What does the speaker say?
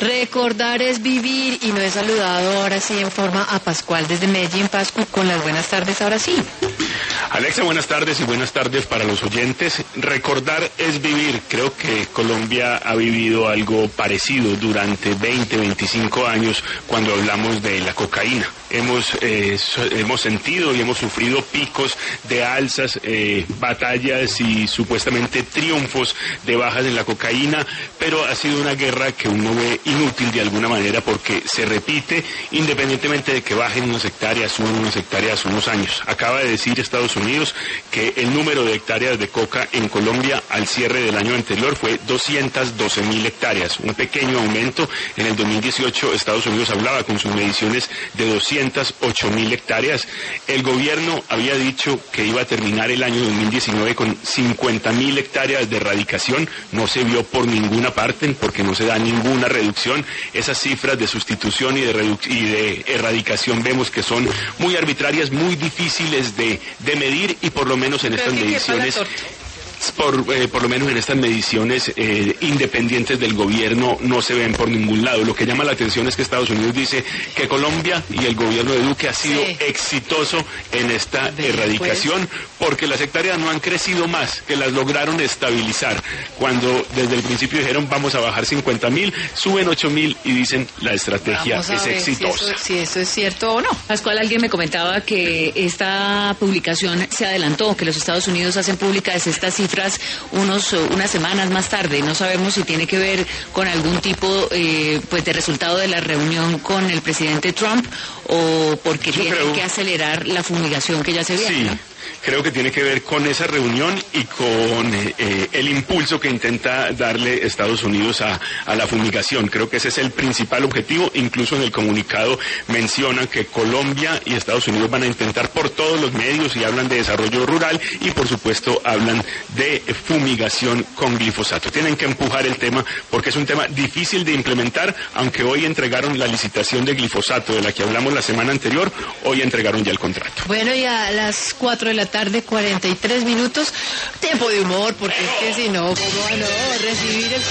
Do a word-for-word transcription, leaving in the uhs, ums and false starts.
Recordar es vivir, y no he saludado ahora sí en forma a Pascual desde Medellín. Pascu, con las buenas tardes ahora sí. Alexa, buenas tardes y buenas tardes para los oyentes. Recordar es vivir. Creo que Colombia ha vivido algo parecido durante veinte, veinticinco años cuando hablamos de la cocaína. Hemos, eh, so, hemos sentido y hemos sufrido picos de alzas, eh, batallas y supuestamente triunfos de bajas en la cocaína, pero ha sido una guerra que uno ve inútil de alguna manera porque se repite independientemente de que bajen unas hectáreas, suban unas hectáreas unos años. Acaba de decir Estados Unidos que el número de hectáreas de coca en Colombia al cierre del año anterior fue doscientas doce mil hectáreas, un pequeño aumento. En el dos mil dieciocho Estados Unidos hablaba con sus mediciones de doscientas ocho mil hectáreas. El gobierno había dicho que iba a terminar el año dos mil diecinueve con cincuenta mil hectáreas de erradicación. No se vio por ninguna parte porque no se da ninguna reducción. Esas cifras de sustitución y de, redu- y de erradicación vemos que son muy arbitrarias, muy difíciles de, de medir, y por lo menos en estas mediciones... Por, eh, por lo menos en estas mediciones eh, independientes del gobierno no se ven por ningún lado. Lo que llama la atención es que Estados Unidos dice que Colombia y el gobierno de Duque ha sido sí. exitoso en esta Bien, erradicación pues. porque las hectáreas no han crecido más, que las lograron estabilizar. Cuando desde el principio dijeron vamos a bajar cincuenta mil, suben ocho mil y dicen la estrategia es exitosa. Si eso, si eso es cierto o no. Pascual, alguien me comentaba que esta publicación se adelantó, que los Estados Unidos hacen públicas estas cifras unos unas semanas más tarde. No sabemos si tiene que ver con algún tipo eh, pues de resultado de la reunión con el presidente Trump o porque Yo tiene creo... que acelerar la fumigación que ya se viene. Sí. ¿no? Creo que tiene que ver con esa reunión y con eh, el impulso que intenta darle Estados Unidos a, a la fumigación. Creo que ese es el principal objetivo. Incluso en el comunicado mencionan que Colombia y Estados Unidos van a intentar por todos los medios, y hablan de desarrollo rural y por supuesto hablan de fumigación con glifosato. Tienen que empujar el tema porque es un tema difícil de implementar, aunque hoy entregaron la licitación de glifosato de la que hablamos la semana anterior, hoy entregaron ya el contrato. Bueno, y a las cuatro de la tarde, cuarenta y tres minutos, tiempo de humor, porque es que si no, ¿cómo no recibir el